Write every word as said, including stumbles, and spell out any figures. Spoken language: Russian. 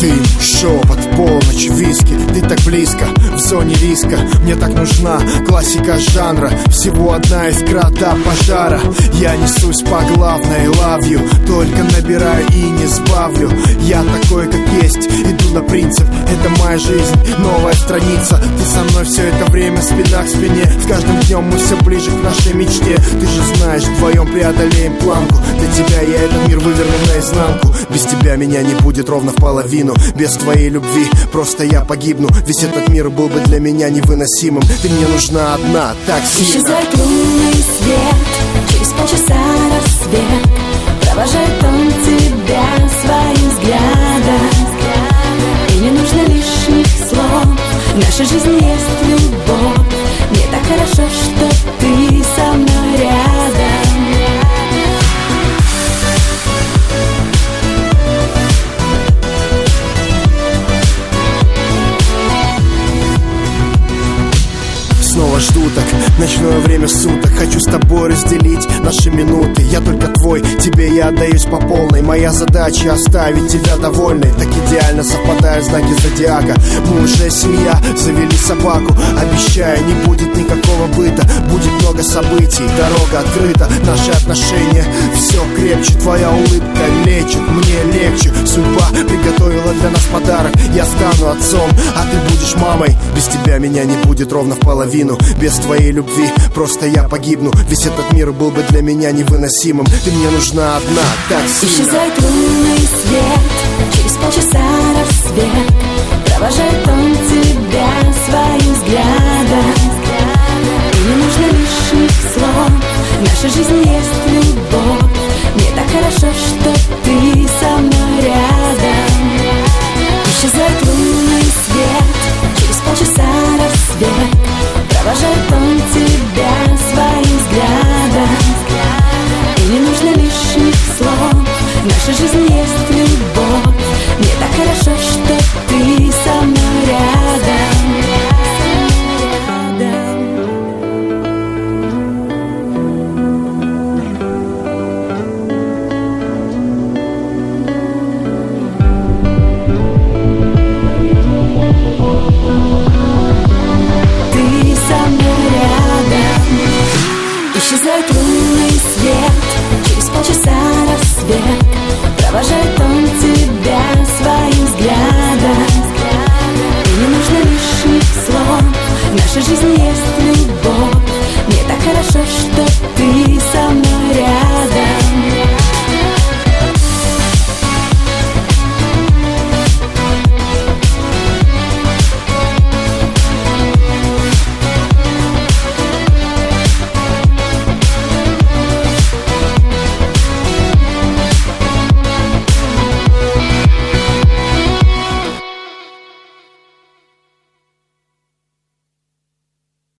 Дым, шепот, полночь, виски. Ты так близко, в зоне риска. Мне так нужна классика жанра. Всего одна искра до пожара. Я несусь по главной, love you. Только набираю и не сбавлю. Я такой, как есть, иду на принцип. Это моя жизнь, новая страница. Ты со мной все это время, спина к спине. С каждым днем мы все ближе к нашей мечте. Ты же знаешь, вдвоем преодолеем планку. Для тебя я этот мир выверну наизнанку. Без тебя меня не будет ровно в половину. Без твоей любви просто я погибну. Весь этот мир был бы для меня невыносимым. Ты мне нужна одна, так сильно. Исчезает лунный свет, через полчаса рассвет. Провожает он тебя своим взглядом. И не нужно лишних слов. В нашей жизни есть любовь. Мне так хорошо, что ты со мной рядом. Снова жду так, ночное время суток. Хочу с тобой разделить наши минуты. Я только твой, тебе я отдаюсь по полной. Моя задача оставить тебя довольной. Так идеально совпадают знаки зодиака. Мы уже семья, завели собаку. Обещаю, не будет никакого быта. Будет много событий, дорога открыта. Наши отношения все крепче. Твоя улыбка лечит, мне легче. Судьба приготовила для нас подарок. Я стану отцом, а ты будешь мамой. Без тебя меня не будет ровно в половину. Без твоей любви просто я погибну. Весь этот мир был бы для меня невыносимым. Ты мне нужна одна, так сильно. Исчезает лунный свет, через полчаса рассвет. Провожает он тебя своим взглядом. И не нужно лишних слов. В нашей жизни есть любовь. Мне так хорошо, что ты со мной рядом. Исчезает лунный свет, через полчаса рассвет. Провожает он тебя своим взглядом. И не нужно лишних слов. В нашей жизни есть любовь. Мне так хорошо, что ты со мной рядом. Исчезает лунный свет, через полчаса рассвет. Провожает он тебя своим взглядом. И не нужно лишних слов. В нашей жизни есть любовь. Мне так хорошо, что ты